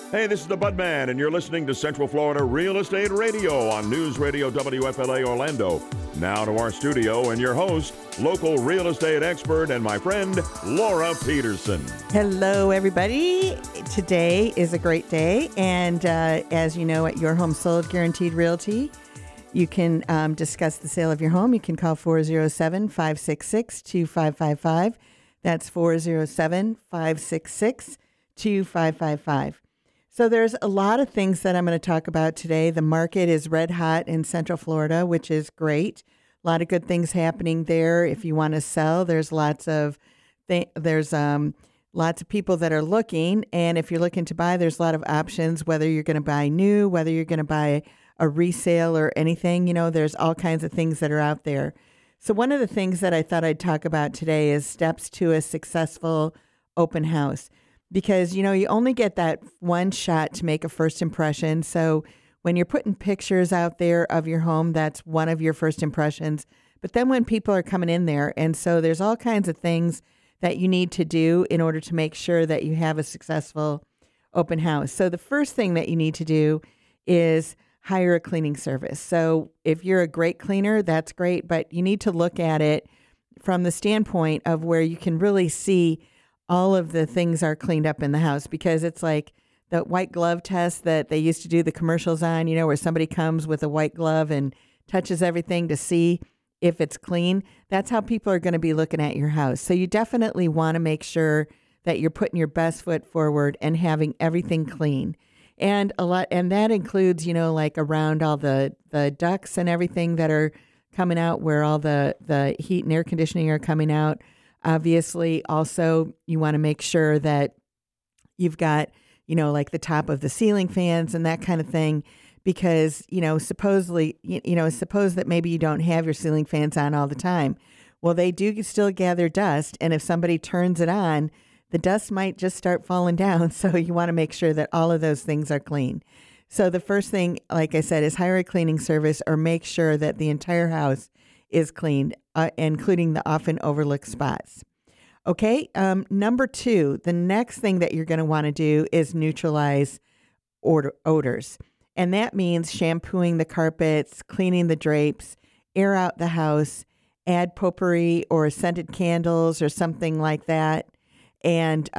Hey, this is the Budman, and you're listening to Central Florida Real Estate Radio on News Radio WFLA Orlando. Now to our studio and your host, local real estate expert and my friend, Laura Peterson. Hello, everybody. Today is a great day, and as you know, at Your Home Sold Guaranteed Realty, you can discuss the sale of your home. You can call 407-566-2555. That's 407-566-2555. So there's a lot of things that I'm going to talk about today. The market is red hot in Central Florida, which is great. A lot of good things happening there. If you want to sell, there's lots of people that are looking, and if you're looking to buy, there's a lot of options. Whether you're going to buy new, whether you're going to buy a resale or anything, there's all kinds of things that are out there. So one of the things that I thought I'd talk about today is steps to a successful open house. Because, you only get that one shot to make a first impression. So when you're putting pictures out there of your home, that's one of your first impressions. But then when people are coming in there, and so there's all kinds of things that you need to do in order to make sure that you have a successful open house. So the first thing that you need to do is hire a cleaning service. So if you're a great cleaner, that's great, but you need to look at it from the standpoint of where you can really see all of the things are cleaned up in the house, because it's like the white glove test that they used to do the commercials on, where somebody comes with a white glove and touches everything to see if it's clean. That's how people are going to be looking at your house. So you definitely want to make sure that you're putting your best foot forward and having everything clean. And that includes, like around all the ducts and everything that are coming out, where all the heat and air conditioning are coming out. Obviously, also, you want to make sure that you've got, like the top of the ceiling fans and that kind of thing, because, suppose that maybe you don't have your ceiling fans on all the time. Well, they do still gather dust, and if somebody turns it on, the dust might just start falling down. So you want to make sure that all of those things are clean. So the first thing, like I said, is hire a cleaning service or make sure that the entire house is cleaned, including the often overlooked spots. Okay, number 2, the next thing that you're going to want to do is neutralize odors. And that means shampooing the carpets, cleaning the drapes, air out the house, add potpourri or scented candles or something like that, and,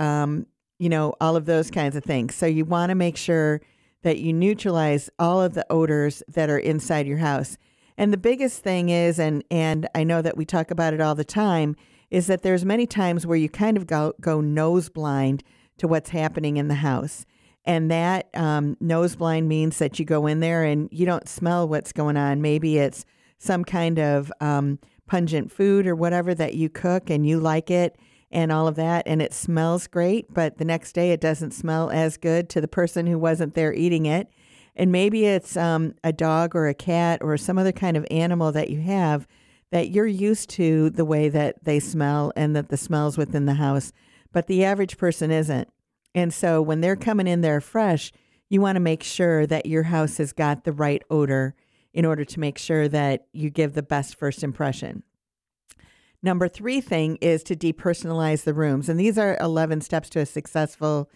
all of those kinds of things. So you want to make sure that you neutralize all of the odors that are inside your house. And the biggest thing is, and I know that we talk about it all the time, is that there's many times where you kind of go nose blind to what's happening in the house. And that nose blind means that you go in there and you don't smell what's going on. Maybe it's some kind of pungent food or whatever that you cook and you like it and all of that, and it smells great, but the next day it doesn't smell as good to the person who wasn't there eating it. And maybe it's a dog or a cat or some other kind of animal that you have that you're used to the way that they smell and that the smells within the house, but the average person isn't. And so when they're coming in there fresh, you want to make sure that your house has got the right odor in order to make sure that you give the best first impression. Number 3 thing is to depersonalize the rooms. And these are 11 steps to a successful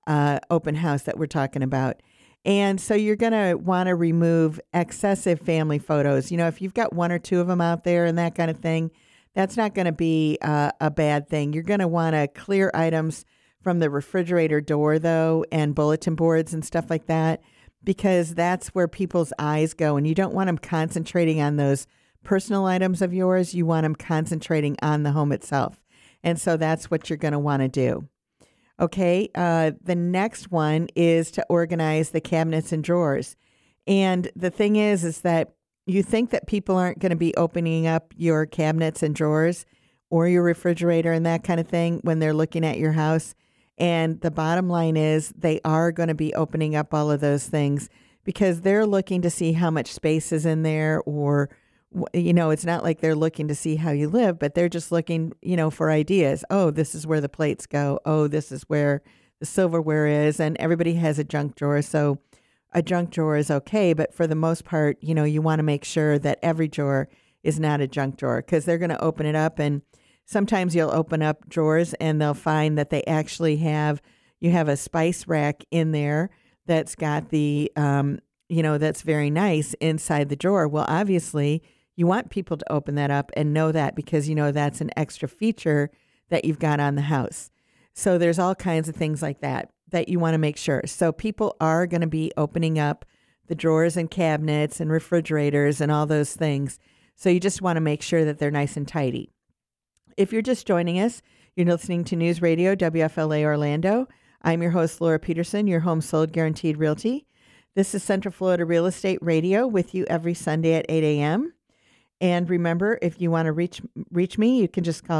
open house that we're talking about. And so you're going to want to remove excessive family photos. If you've got 1 or 2 of them out there and that kind of thing, that's not going to be a bad thing. You're going to want to clear items from the refrigerator door, though, and bulletin boards and stuff like that, because that's where people's eyes go. And you don't want them concentrating on those personal items of yours. You want them concentrating on the home itself. And so that's what you're going to want to do. Okay, the next one is to organize the cabinets and drawers. And the thing is that you think that people aren't going to be opening up your cabinets and drawers or your refrigerator and that kind of thing when they're looking at your house. And the bottom line is they are going to be opening up all of those things because they're looking to see how much space is in there, or it's not like they're looking to see how you live, but they're just looking, for ideas. Oh, this is where the plates go. Oh, this is where the silverware is. And everybody has a junk drawer. So a junk drawer is okay. But for the most part, you want to make sure that every drawer is not a junk drawer, because they're going to open it up. And sometimes you'll open up drawers and they'll find that they actually you have a spice rack in there that's got the, that's very nice inside the drawer. Well, obviously, you want people to open that up and know that because, that's an extra feature that you've got on the house. So there's all kinds of things like that you want to make sure. So people are going to be opening up the drawers and cabinets and refrigerators and all those things. So you just want to make sure that they're nice and tidy. If you're just joining us, you're listening to News Radio WFLA Orlando. I'm your host, Laura Peterson, your home sold guaranteed realty. This is Central Florida Real Estate Radio with you every Sunday at 8 a.m. And remember, if you want to reach me, you can just call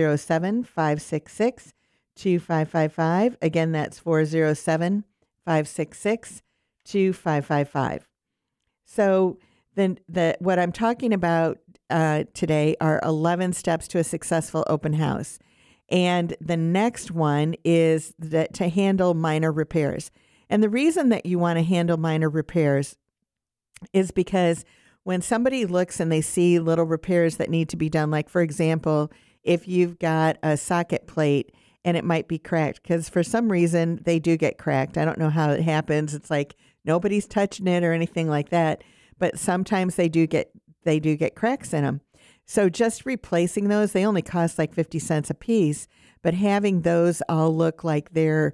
407-566-2555. Again, that's 407-566-2555. So then what I'm talking about today are 11 steps to a successful open house. And the next one is to handle minor repairs. And the reason that you want to handle minor repairs is because when somebody looks and they see little repairs that need to be done, like, for example, if you've got a socket plate and it might be cracked, because for some reason they do get cracked. I don't know how it happens. It's like nobody's touching it or anything like that. But sometimes they do get cracks in them. So just replacing those, they only cost like 50 cents a piece, but having those all look like they're,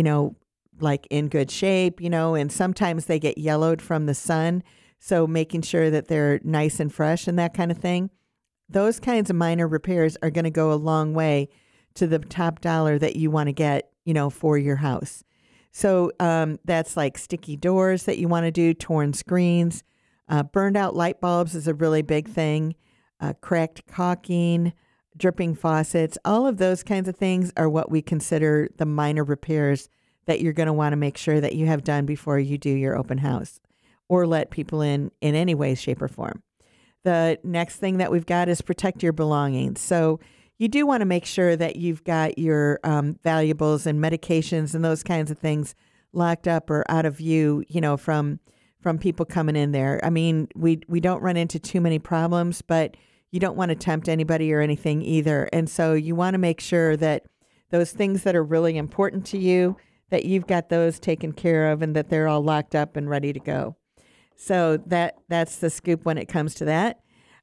like in good shape, and sometimes they get yellowed from the sun. So making sure that they're nice and fresh and that kind of thing. Those kinds of minor repairs are going to go a long way to the top dollar that you want to get, for your house. So that's like sticky doors that you want to do, torn screens, burned out light bulbs is a really big thing, cracked caulking, dripping faucets. All of those kinds of things are what we consider the minor repairs that you're going to want to make sure that you have done before you do your open house or let people in any way, shape, or form. The next thing that we've got is protect your belongings. So you do want to make sure that you've got your valuables and medications and those kinds of things locked up or out of view, from people coming in there. I mean, we don't run into too many problems, but you don't want to tempt anybody or anything either. And so you want to make sure that those things that are really important to you, that you've got those taken care of and that they're all locked up and ready to go. So that's the scoop when it comes to that.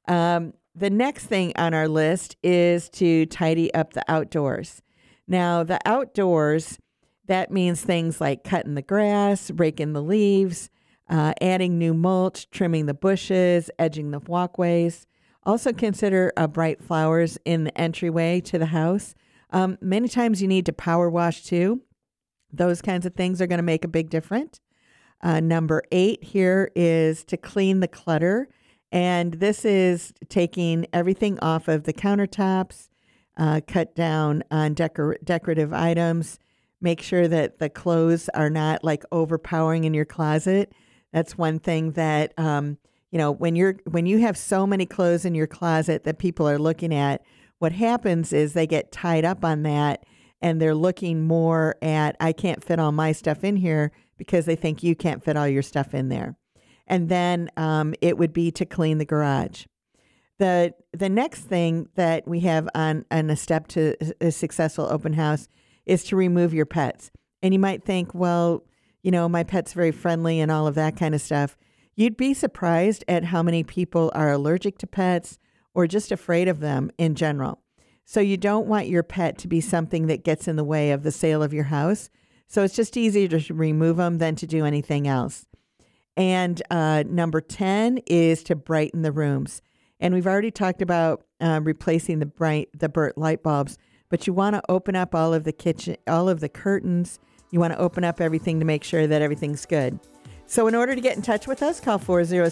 The next thing on our list is to tidy up the outdoors. Now, the outdoors, that means things like cutting the grass, raking the leaves, adding new mulch, trimming the bushes, edging the walkways. Also consider bright flowers in the entryway to the house. Many times you need to power wash too. Those kinds of things are going to make a big difference. Number 8 here is to clean the clutter. And this is taking everything off of the countertops, cut down on decorative items, make sure that the clothes are not like overpowering in your closet. That's one thing that, when you have so many clothes in your closet that people are looking at, what happens is they get tied up on that and they're looking more at, I can't fit all my stuff in here because they think you can't fit all your stuff in there. And then it would be to clean the garage. The next thing that we have on a step to a successful open house is to remove your pets. And you might think, well, my pet's very friendly and all of that kind of stuff. You'd be surprised at how many people are allergic to pets or just afraid of them in general. So you don't want your pet to be something that gets in the way of the sale of your house. So it's just easier to remove them than to do anything else. And number 10 is to brighten the rooms. And we've already talked about replacing the burnt light bulbs, but you want to open up all of the curtains. You want to open up everything to make sure that everything's good. So in order to get in touch with us, call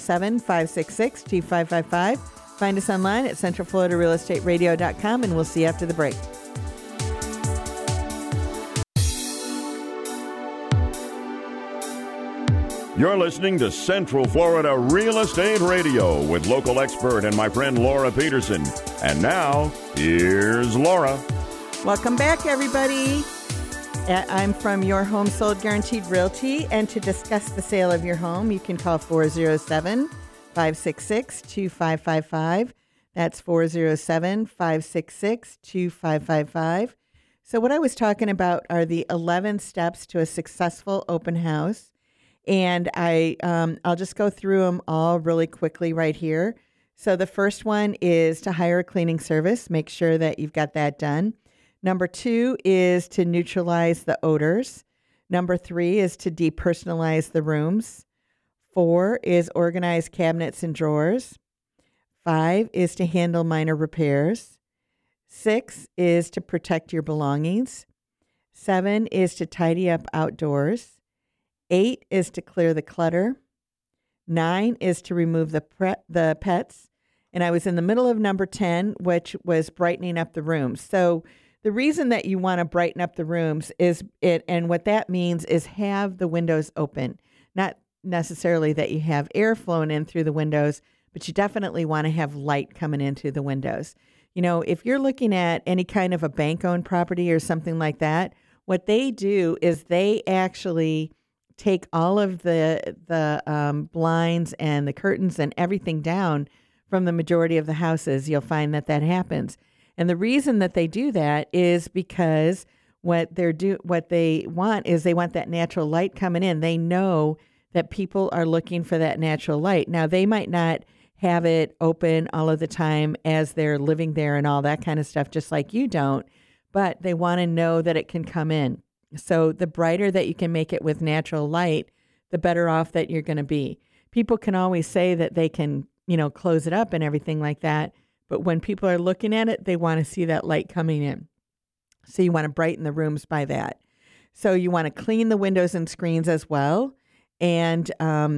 407-566-2555. Find us online at centralfloridarealestateradio.com, and we'll see you after the break. You're listening to Central Florida Real Estate Radio with local expert and my friend Laura Peterson. And now, here's Laura. Welcome back, everybody. I'm from Your Home Sold Guaranteed Realty, and to discuss the sale of your home, you can call 407-566-2555. That's 407-566-2555. So what I was talking about are the 11 steps to a successful open house. And I'll just go through them all really quickly right here. So the first one is to hire a cleaning service. Make sure that you've got that done. Number 2 is to neutralize the odors. Number 3 is to depersonalize the rooms. 4 is organize cabinets and drawers. 5 is to handle minor repairs. 6 is to protect your belongings. 7 is to tidy up outdoors. 8 is to clear the clutter. 9 is to remove the pets. And I was in the middle of number 10, which was brightening up the rooms. So the reason that you want to brighten up the rooms and what that means is have the windows open. Not necessarily that you have air flowing in through the windows, but you definitely want to have light coming into the windows. You know, if you're looking at any kind of a bank-owned property or something like that, what they do is they actually take all of the blinds and the curtains and everything down from the majority of the houses. You'll find that happens. And the reason that they do that is because what they want is they want that natural light coming in. They know that people are looking for that natural light. Now, they might not have it open all of the time as they're living there and all that kind of stuff, just like you don't, but they want to know that it can come in. So the brighter that you can make it with natural light, the better off that you're going to be. People can always say that they can, close it up and everything like that, but when people are looking at it, they want to see that light coming in. So you want to brighten the rooms by that. So you want to clean the windows and screens as well. And,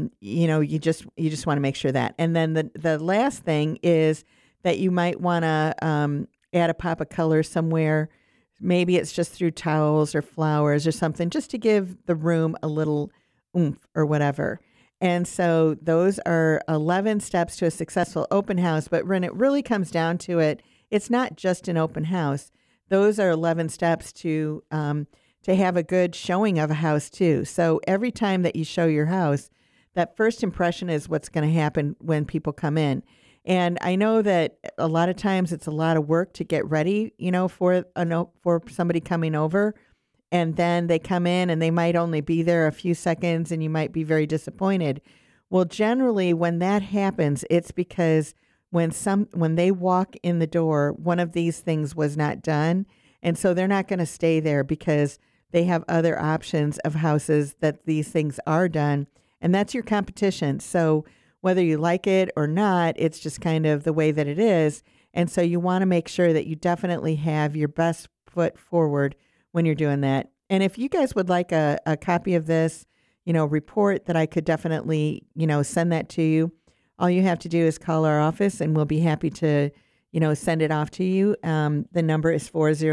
you just want to make sure that. And then the last thing is that you might want to add a pop of color somewhere. Maybe it's just through towels or flowers or something, just to give the room a little oomph or whatever. And so those are 11 steps to a successful open house. But when it really comes down to it, it's not just an open house. Those are 11 steps to have a good showing of a house too. So every time that you show your house, that first impression is what's going to happen when people come in. And I know that a lot of times it's a lot of work to get ready, for somebody coming over. And then they come in and they might only be there a few seconds and you might be very disappointed. Well, generally when that happens, it's because when they walk in the door, one of these things was not done. And so they're not going to stay there because they have other options of houses that these things are done. And that's your competition. So whether you like it or not, it's just kind of the way that it is. And so you want to make sure that you definitely have your best foot forward when you're doing that. And if you guys would like a copy of this, report, that I could definitely, send that to you, all you have to do is call our office and we'll be happy to, send it off to you. The number is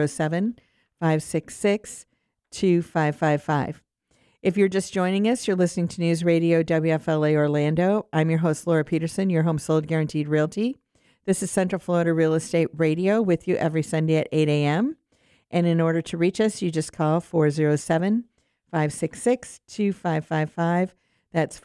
407-566-2555. If you're just joining us, you're listening to News Radio WFLA Orlando. I'm your host, Laura Peterson, your home sold guaranteed realty. This is Central Florida Real Estate Radio with you every Sunday at 8 a.m. And in order to reach us, you just call 407-566-2555. That's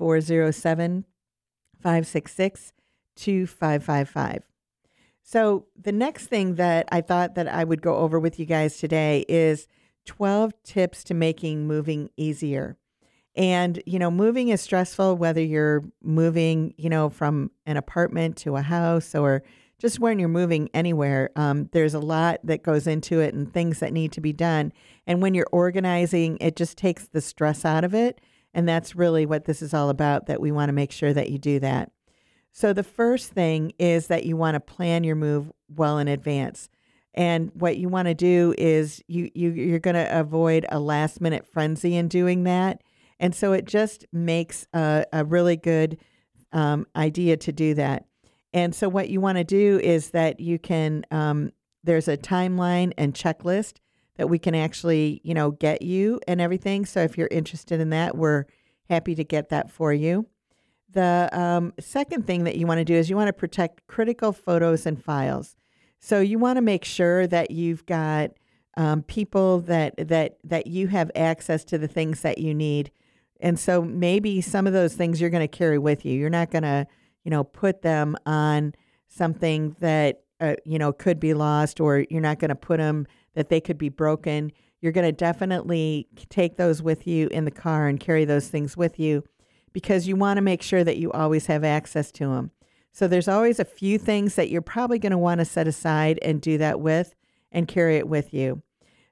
407-566-2555. So the next thing that I thought that I would go over with you guys today is 12 tips to making moving easier. And, moving is stressful, whether you're moving, from an apartment to a house or just when you're moving anywhere. There's a lot that goes into it and things that need to be done. And when you're organizing, it just takes the stress out of it. And that's really what this is all about, that we want to make sure that you do that. So the first thing is that you want to plan your move well in advance. And what you want to do is you're going to avoid a last minute frenzy in doing that. And so it just makes a really good idea to do that. And so what you want to do is that you can, there's a timeline and checklist that we can actually, get you and everything. So if you're interested in that, we're happy to get that for you. The second thing that you want to do is you want to protect critical photos and files. So you want to make sure that you've got people that you have access to the things that you need. And so maybe some of those things you're going to carry with you. You're not going to, put them on something that, could be lost, or you're not going to put them that they could be broken. You're going to definitely take those with you in the car and carry those things with you. because you want to make sure that you always have access to them. So there's always a few things that you're probably going to want to set aside and do that with and carry it with you.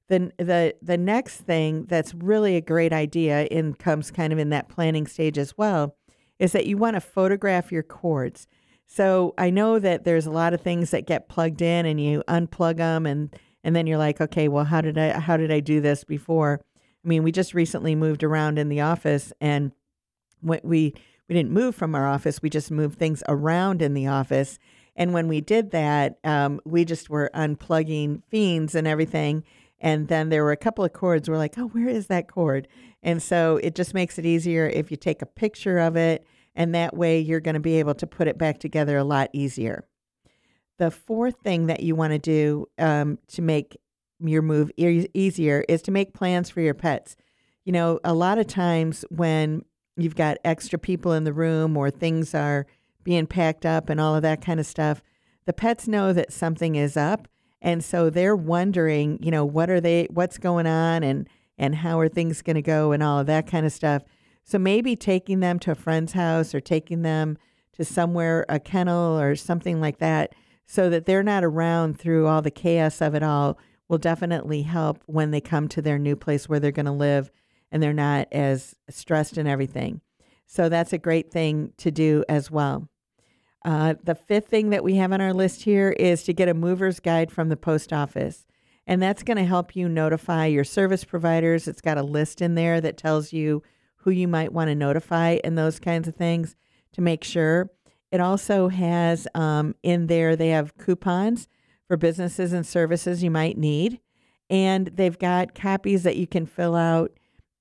The next thing that's really a great idea and comes kind of in that planning stage as well is that you want to photograph your cords. So I know that there's a lot of things that get plugged in and you unplug them and then you're like, okay, well, how did I do this before? I mean, we just recently moved around in the office, and we didn't move from our office. We just moved things around in the office. And when we did that, we just were unplugging fiends and everything. And then there were a couple of cords. We're like, oh, where is that cord? And so it just makes it easier if you take a picture of it. And that way you're going to be able to put it back together a lot easier. The fourth thing that you want to do to make your move easier is to make plans for your pets. You know, a lot of times when you've got extra people in the room or things are being packed up and all of that kind of stuff, the pets know that something is up. And so they're wondering, you know, what's going on and how are things going to go and all of that kind of stuff. So maybe taking them to a friend's house or taking them to somewhere, a kennel or something like that, so that they're not around through all the chaos of it all will definitely help when they come to their new place where they're going to live and they're not as stressed and everything. So that's a great thing to do as well. The fifth thing that we have on our list here is to get a mover's guide from the post office. And that's going to help you notify your service providers. It's got a list in there that tells you who you might want to notify and those kinds of things to make sure. It also has in there, they have coupons for businesses and services you might need. And they've got copies that you can fill out.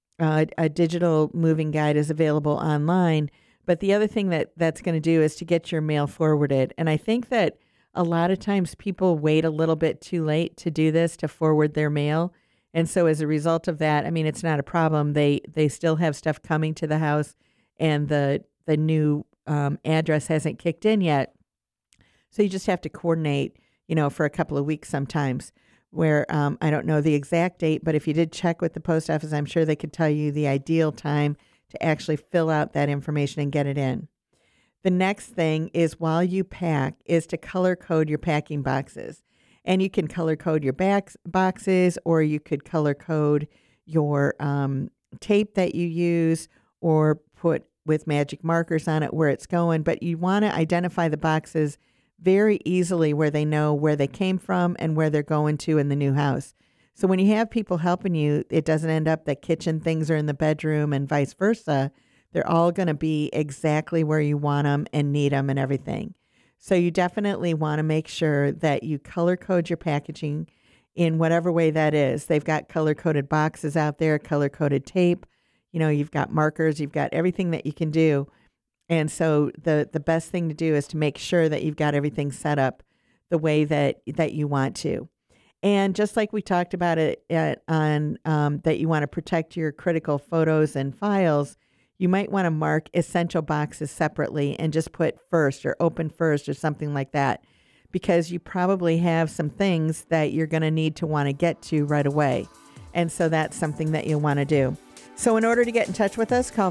A digital moving guide is available online. But the other thing that's going to do is to get your mail forwarded. And I think that a lot of times people wait a little bit too late to do this, to forward their mail. And so as a result of that, I mean, it's not a problem. They still have stuff coming to the house and the new address hasn't kicked in yet. So you just have to coordinate, you know, for a couple of weeks sometimes where I don't know the exact date, but if you did check with the post office, I'm sure they could tell you the ideal time to actually fill out that information and get it in. The next thing is while you pack is to color code your packing boxes. And you can color code your boxes, or you could color code your tape that you use, or put with magic markers on it where it's going. But you want to identify the boxes very easily where they know where they came from and where they're going to in the new house. So when you have people helping you, it doesn't end up that kitchen things are in the bedroom and vice versa. They're all going to be exactly where you want them and need them and everything. So you definitely want to make sure that you color code your packaging in whatever way that is. They've got color coded boxes out there, color coded tape. You know, you've got markers, you've got everything that you can do. And so the best thing to do is to make sure that you've got everything set up the way that you want to. And just like we talked about it on that you want to protect your critical photos and files, you might want to mark essential boxes separately and just put first or open first or something like that, because you probably have some things that you're going to need to want to get to right away. And so that's something that you'll want to do. So in order to get in touch with us, call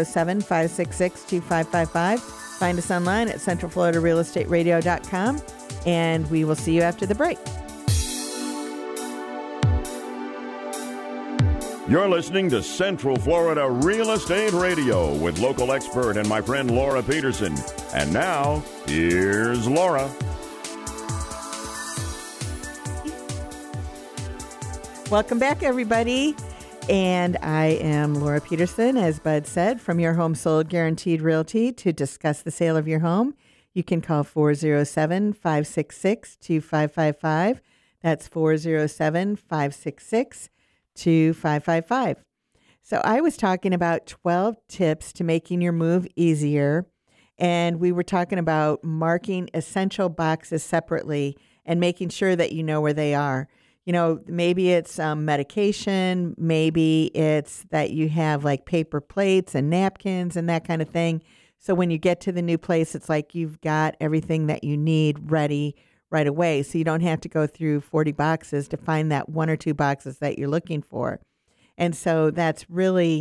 407-566-2555. Find us online at centralfloridarealestateradio.com, and we will see you after the break. You're listening to Central Florida Real Estate Radio with local expert and my friend Laura Peterson. And now, here's Laura. Welcome back, everybody. And I am Laura Peterson, as Bud said, from Your Home Sold Guaranteed Realty. To discuss the sale of your home, you can call 407-566-2555. That's 407-566-2555. So I was talking about 12 tips to making your move easier. And we were talking about marking essential boxes separately and making sure that you know where they are. You know, maybe it's medication, maybe it's that you have like paper plates and napkins and that kind of thing. So when you get to the new place, it's like you've got everything that you need ready right away. So you don't have to go through 40 boxes to find that one or two boxes that you're looking for. And so that's really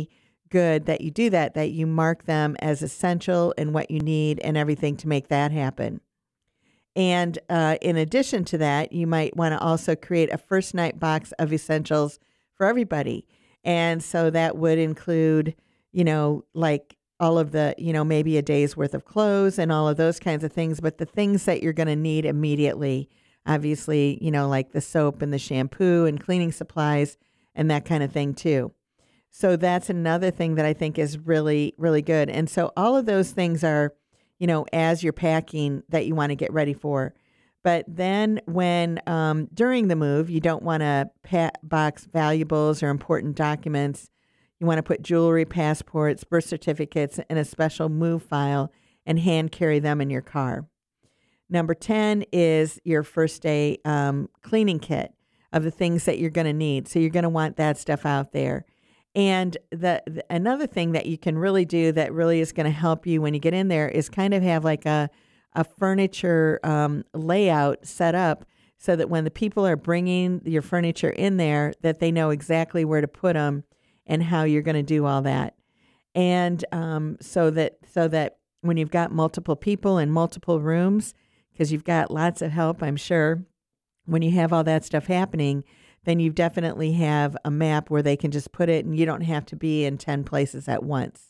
good that you do that you mark them as essential and what you need and everything to make that happen. And in addition to that, you might want to also create a first night box of essentials for everybody. And so that would include, like all of the, maybe a day's worth of clothes and all of those kinds of things. But the things that you're going to need immediately, obviously, like the soap and the shampoo and cleaning supplies and that kind of thing too. So that's another thing that I think is really, really good. And so all of those things are, as you're packing that you want to get ready for. But then when during the move, you don't want to box valuables or important documents. You want to put jewelry, passports, birth certificates in a special move file and hand carry them in your car. Number 10 is your first day cleaning kit of the things that you're going to need. So you're going to want that stuff out there. And another thing that you can really do that really is going to help you when you get in there is kind of have like a furniture layout set up so that when the people are bringing your furniture in there, that they know exactly where to put them and how you're going to do all that. And so that when you've got multiple people in multiple rooms, because you've got lots of help, I'm sure, when you have all that stuff happening, then you definitely have a map where they can just put it and you don't have to be in 10 places at once.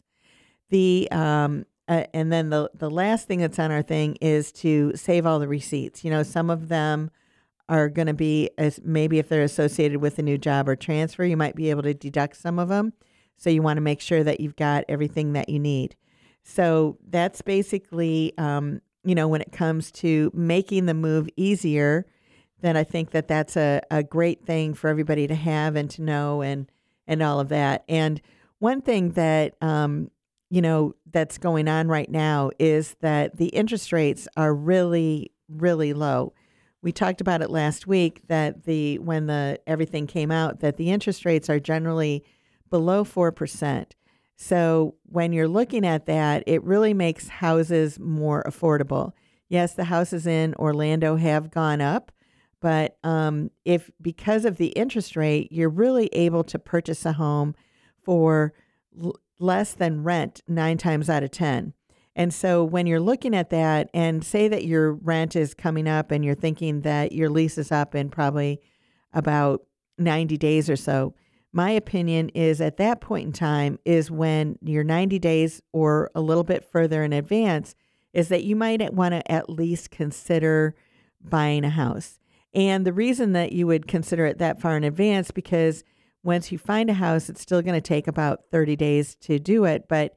And then the last thing that's on our thing is to save all the receipts. Some of them are going to be, maybe if they're associated with a new job or transfer, you might be able to deduct some of them. So you want to make sure that you've got everything that you need. So that's basically, when it comes to making the move easier, then I think that that's a great thing for everybody to have and to know and all of that. And one thing that, that's going on right now is that the interest rates are really, really low. We talked about it last week that when everything came out, that the interest rates are generally below 4%. So when you're looking at that, it really makes houses more affordable. Yes, the houses in Orlando have gone up. But if because of the interest rate, you're really able to purchase a home for less than rent 9 times out of 10. And so when you're looking at that and say that your rent is coming up and you're thinking that your lease is up in probably about 90 days or so, my opinion is at that point in time is when you're 90 days or a little bit further in advance is that you might want to at least consider buying a house. And the reason that you would consider it that far in advance, because once you find a house, it's still going to take about 30 days to do it, but,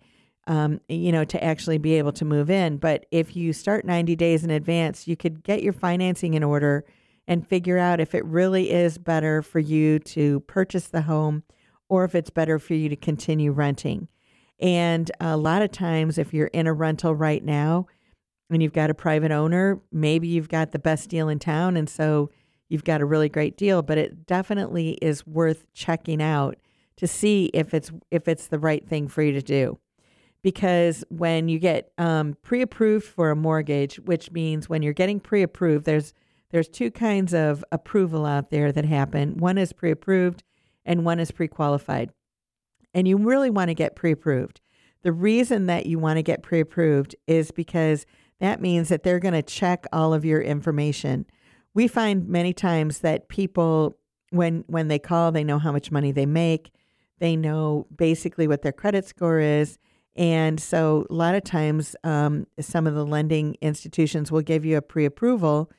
to actually be able to move in. But if you start 90 days in advance, you could get your financing in order and figure out if it really is better for you to purchase the home or if it's better for you to continue renting. And a lot of times, if you're in a rental right now, and you've got a private owner, maybe you've got the best deal in town, and so you've got a really great deal. But it definitely is worth checking out to see if it's the right thing for you to do. Because when you get pre-approved for a mortgage, which means when you're getting pre-approved, there's 2 kinds of approval out there that happen. One is pre-approved, and one is pre-qualified. And you really want to get pre-approved. The reason that you want to get pre-approved is because that means that they're going to check all of your information. We find many times that people, when they call, they know how much money they make. They know basically what their credit score is. And so a lot of times some of the lending institutions will give you a pre-approval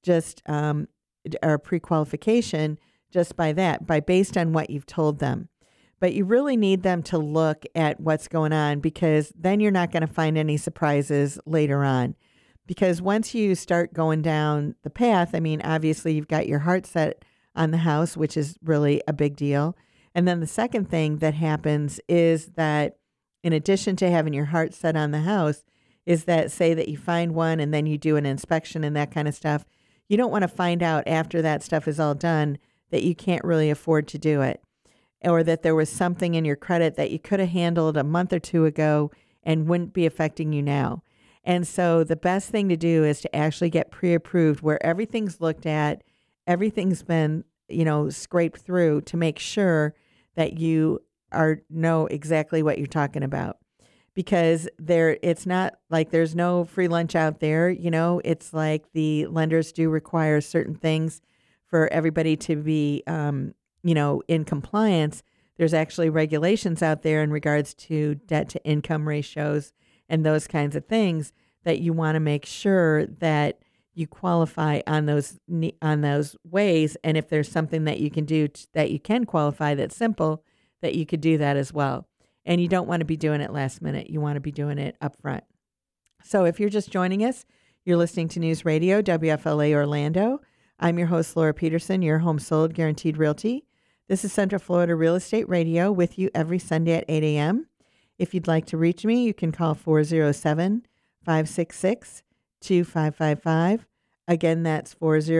or pre-qualification just based on what you've told them. But you really need them to look at what's going on because then you're not going to find any surprises later on. Because once you start going down the path, obviously you've got your heart set on the house, which is really a big deal. And then the second thing that happens is that in addition to having your heart set on the house, is that say that you find one and then you do an inspection and that kind of stuff. You don't want to find out after that stuff is all done that you can't really afford to do it. Or that there was something in your credit that you could have handled a month or 2 ago and wouldn't be affecting you now. And so the best thing to do is to actually get pre-approved where everything's looked at, everything's been, scraped through to make sure that you know exactly what you're talking about, because it's not like there's no free lunch out there. It's like the lenders do require certain things for everybody to be, in compliance. There's actually regulations out there in regards to debt to income ratios and those kinds of things that you want to make sure that you qualify on those ways. And if there's something that you can do that you can qualify that's simple, that you could do that as well. And you don't want to be doing it last minute. You want to be doing it up front. So if you're just joining us, you're listening to News Radio WFLA Orlando. I'm your host, Laura Peterson, your home sold guaranteed realty. This is Central Florida Real Estate Radio with you every Sunday at 8 a.m. If you'd like to reach me, you can call 407-566-2555. Again, that's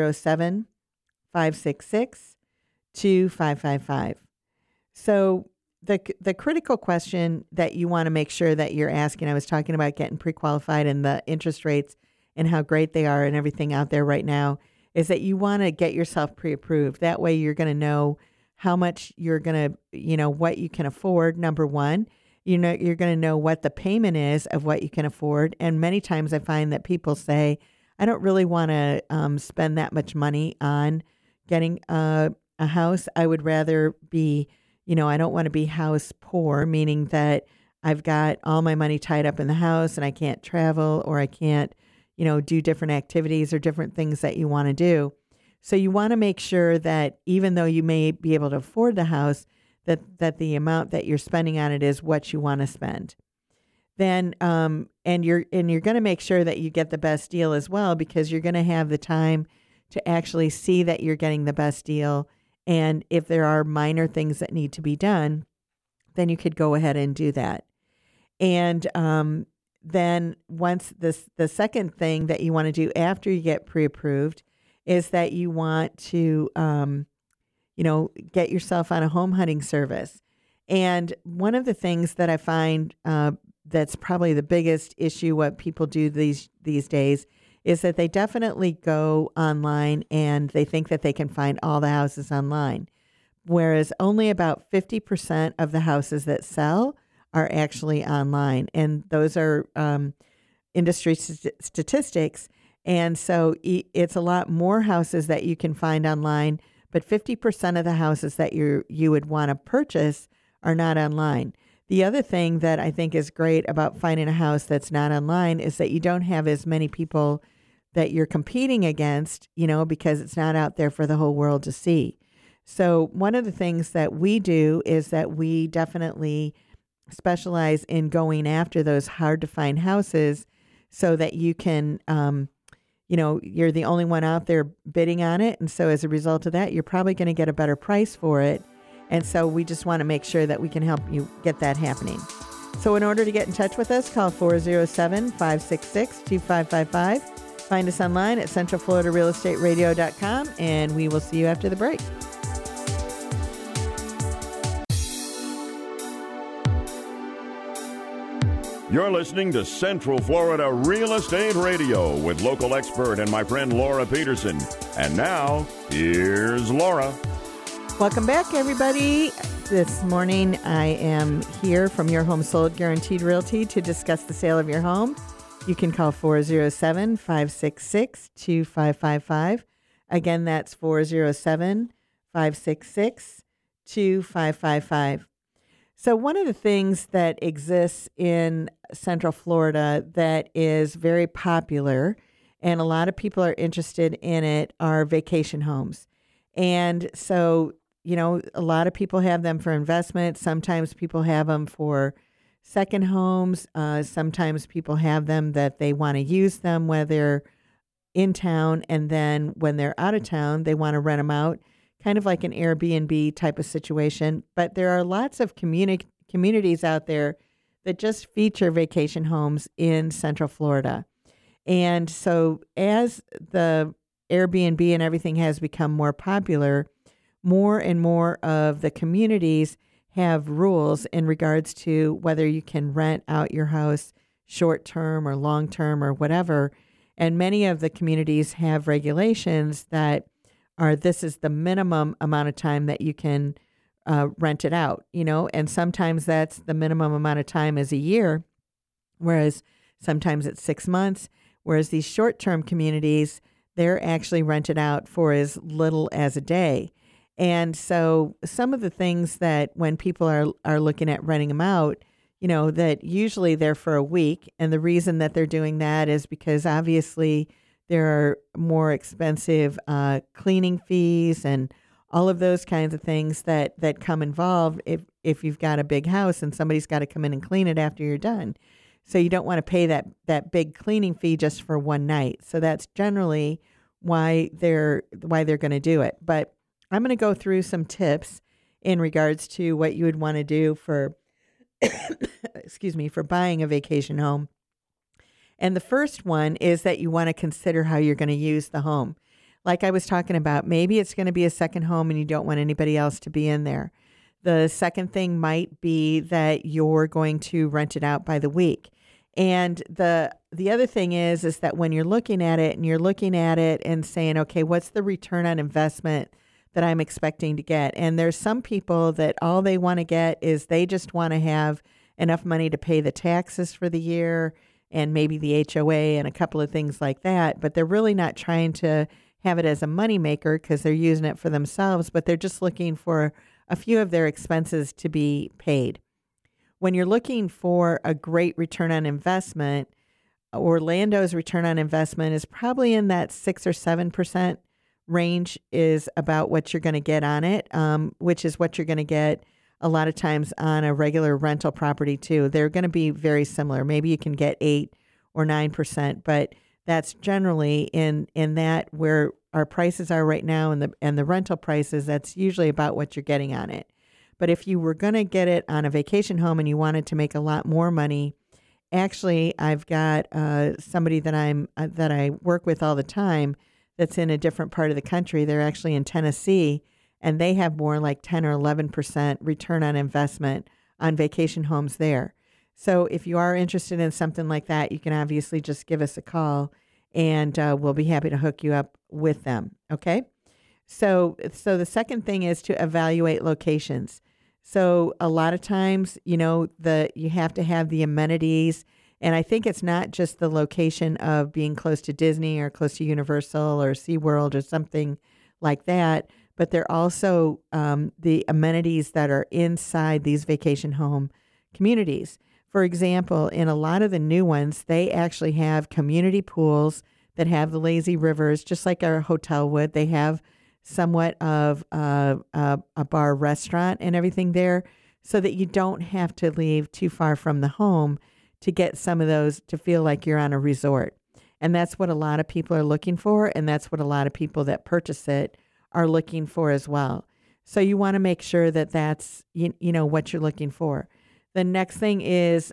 407-566-2555. So the critical question that you want to make sure that you're asking, I was talking about getting pre-qualified and the interest rates and how great they are and everything out there right now, is that you want to get yourself pre-approved. That way you're going to know how much you're going to, what you can afford, number one. You're going to know what the payment is of what you can afford. And many times I find that people say, I don't really want to spend that much money on getting a house. I would rather be, I don't want to be house poor, meaning that I've got all my money tied up in the house and I can't travel, or I can't, do different activities or different things that you want to do. So you want to make sure that even though you may be able to afford the house, that the amount that you're spending on it is what you want to spend. Then, and you're going to make sure that you get the best deal as well, because you're going to have the time to actually see that you're getting the best deal. And if there are minor things that need to be done, then you could go ahead and do that. And then once the second thing that you want to do after you get pre-approved is that you want to, get yourself on a home hunting service. And one of the things that I find that's probably the biggest issue what people do these days is that they definitely go online and they think that they can find all the houses online, whereas only about 50% of the houses that sell are actually online. And those are industry statistics. And so it's a lot more houses that you can find online, but 50% of the houses that you would want to purchase are not online. The other thing that I think is great about finding a house that's not online is that you don't have as many people that you're competing against, because it's not out there for the whole world to see. So one of the things that we do is that we definitely specialize in going after those hard to find houses so that you can, you're the only one out there bidding on it. And so as a result of that, you're probably going to get a better price for it. And so we just want to make sure that we can help you get that happening. So in order to get in touch with us, call 407-566-2555. Find us online at centralfloridarealestateradio.com, and we will see you after the break. You're listening to Central Florida Real Estate Radio with local expert and my friend Laura Peterson. And now, here's Laura. Welcome back, everybody. This morning, I am here from Your Home Sold Guaranteed Realty to discuss the sale of your home. You can call 407-566-2555. Again, that's 407-566-2555. So one of the things that exists in Central Florida that is very popular, and a lot of people are interested in it, are vacation homes. And so, a lot of people have them for investment. Sometimes people have them for second homes. Sometimes people have them that they want to use them when they're in town, and then when they're out of town, they want to rent them out, kind of like an Airbnb type of situation. But there are lots of communities out there that just feature vacation homes in Central Florida. And so as the Airbnb and everything has become more popular, more and more of the communities have rules in regards to whether you can rent out your house short-term or long-term or whatever. And many of the communities have regulations that are, this is the minimum amount of time that you can rent it out, and sometimes that's the minimum amount of time is a year, whereas sometimes it's 6 months, whereas these short-term communities, they're actually rented out for as little as a day. And so some of the things that when people are looking at renting them out, that usually they're for a week. And the reason that they're doing that is because obviously there are more expensive cleaning fees and all of those kinds of things that come involved if you've got a big house and somebody's got to come in and clean it after you're done. So you don't want to pay that big cleaning fee just for one night. So that's generally why they're going to do it. But I'm going to go through some tips in regards to what you would want to do for for buying a vacation home. And the first one is that you want to consider how you're going to use the home. Like I was talking about, maybe it's going to be a second home and you don't want anybody else to be in there. The second thing might be that you're going to rent it out by the week. And the other thing is that when you're looking at it and saying, okay, what's the return on investment that I'm expecting to get? And there's some people that all they want to get is they just want to have enough money to pay the taxes for the year and maybe the HOA and a couple of things like that. But they're really not trying to have it as a moneymaker because they're using it for themselves, but they're just looking for a few of their expenses to be paid. When you're looking for a great return on investment, Orlando's return on investment is probably in that 6 or 7% range is about what you're going to get on it, which is what you're going to get a lot of times on a regular rental property too. They're going to be very similar. Maybe you can get 8 or 9%, but that's generally in that where our prices are right now and the rental prices, that's usually about what you're getting on it. But if you were going to get it on a vacation home and you wanted to make a lot more money, actually, I've got somebody that I work with all the time that's in a different part of the country. They're actually in Tennessee, and they have more like 10 or 11% return on investment on vacation homes there. So if you are interested in something like that, you can obviously just give us a call, and we'll be happy to hook you up with them. Okay? So the second thing is to evaluate locations. So a lot of times, you have to have the amenities. And I think it's not just the location of being close to Disney or close to Universal or SeaWorld or something like that, but they're also the amenities that are inside these vacation home communities. For example, in a lot of the new ones, they actually have community pools that have the lazy rivers, just like our hotel would. They have somewhat of a bar restaurant and everything there so that you don't have to leave too far from the home to get some of those to feel like you're on a resort. And that's what a lot of people are looking for, and that's what a lot of people that purchase it are looking for as well. So you want to make sure that that's what you're looking for. The next thing is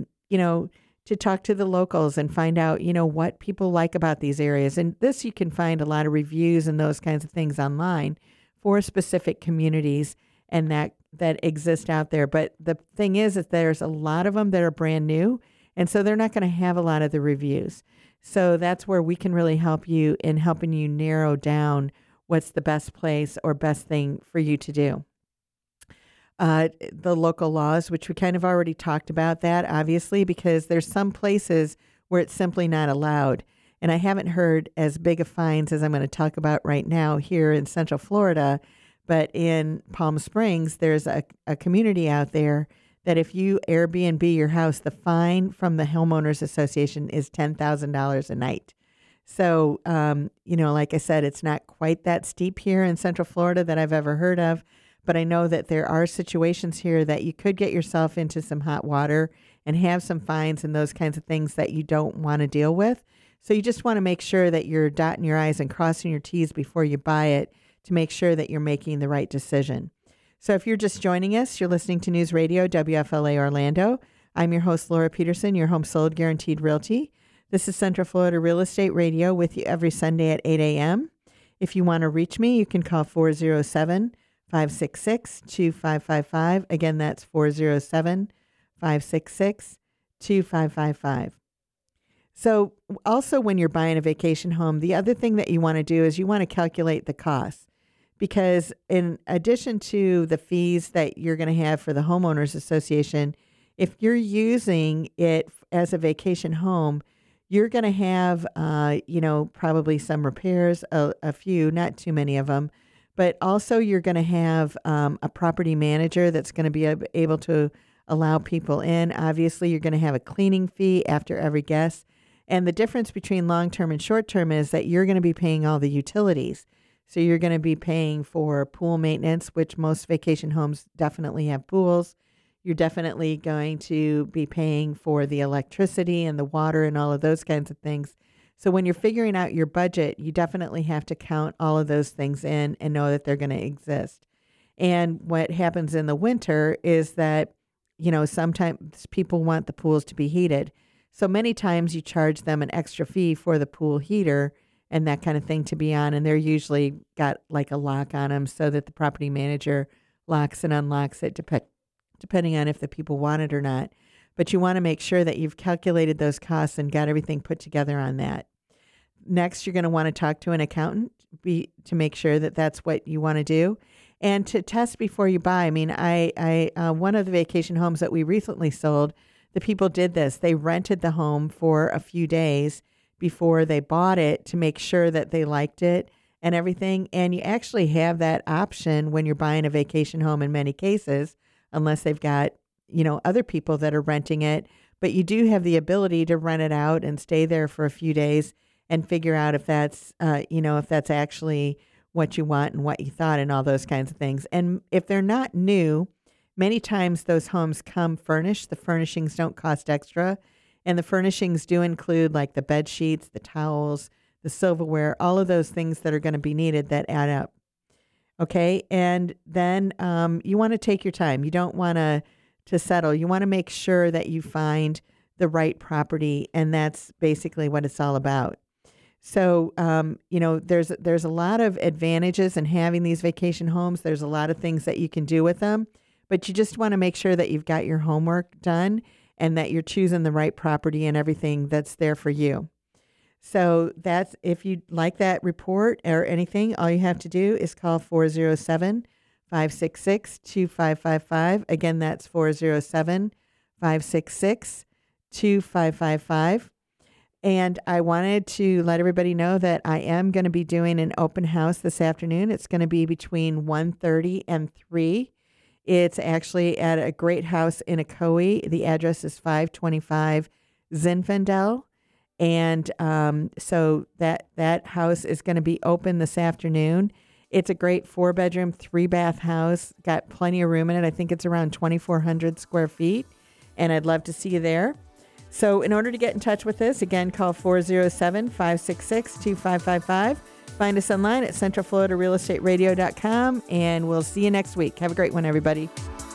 to talk to the locals and find out what people like about these areas. And this, you can find a lot of reviews and those kinds of things online for specific communities and that exist out there. But the thing is that there's a lot of them that are brand new, and so they're not going to have a lot of the reviews. So that's where we can really help you in helping you narrow down what's the best place or best thing for you to do. The local laws, which we kind of already talked about that, obviously, because there's some places where it's simply not allowed. And I haven't heard as big of fines as I'm going to talk about right now here in Central Florida, but in Palm Springs, there's a community out there that if you Airbnb your house, the fine from the Homeowners Association is $10,000 a night. So, like I said, it's not quite that steep here in Central Florida that I've ever heard of. But I know that there are situations here that you could get yourself into some hot water and have some fines and those kinds of things that you don't want to deal with. So you just want to make sure that you're dotting your I's and crossing your T's before you buy it to make sure that you're making the right decision. So if you're just joining us, you're listening to News Radio WFLA Orlando. I'm your host, Laura Peterson, your home sold guaranteed realty. This is Central Florida Real Estate Radio with you every Sunday at 8 a.m. If you want to reach me, you can call 407-566-2555. Again, that's 407-566-2555. So also when you're buying a vacation home, the other thing that you want to do is you want to calculate the cost, because in addition to the fees that you're going to have for the homeowners association, if you're using it as a vacation home, you're going to have, probably some repairs, a few, not too many of them, but also you're going to have a property manager that's going to be able to allow people in. Obviously, you're going to have a cleaning fee after every guest. And the difference between long-term and short-term is that you're going to be paying all the utilities. So you're going to be paying for pool maintenance, which most vacation homes definitely have pools. You're definitely going to be paying for the electricity and the water and all of those kinds of things. So when you're figuring out your budget, you definitely have to count all of those things in and know that they're going to exist. And what happens in the winter is that, sometimes people want the pools to be heated. So many times you charge them an extra fee for the pool heater and that kind of thing to be on. And they're usually got like a lock on them so that the property manager locks and unlocks it depending on if the people want it or not. But you want to make sure that you've calculated those costs and got everything put together on that. Next, you're going to want to talk to an accountant to make sure that that's what you want to do. And to test before you buy. I mean, I one of the vacation homes that we recently sold, the people did this. They rented the home for a few days before they bought it to make sure that they liked it and everything. And you actually have that option when you're buying a vacation home in many cases, unless they've got, other people that are renting it. But you do have the ability to rent it out and stay there for a few days and figure out if that's, if that's actually what you want and what you thought and all those kinds of things. And if they're not new, many times those homes come furnished. The furnishings don't cost extra. And the furnishings do include like the bed sheets, the towels, the silverware, all of those things that are going to be needed that add up. Okay. And then you want to take your time. You don't want to settle. You want to make sure that you find the right property. And that's basically what it's all about. So, there's a lot of advantages in having these vacation homes. There's a lot of things that you can do with them, but you just want to make sure that you've got your homework done and that you're choosing the right property and everything that's there for you. So that's, if you'd like that report or anything, all you have to do is call 407-566-2555. Again, that's 407-566-2555. And I wanted to let everybody know that I am going to be doing an open house this afternoon. It's going to be between 1:30 and 3. It's actually at a great house in Ocoee. The address is 525 Zinfandel. And so that house is going to be open this afternoon. It's a great 4-bedroom, 3-bath house. Got plenty of room in it. I think it's around 2,400 square feet. And I'd love to see you there. So in order to get in touch with us, again, call 407-566-2555. Find us online at centralfloridarealestateradio.com, and we'll see you next week. Have a great one, everybody.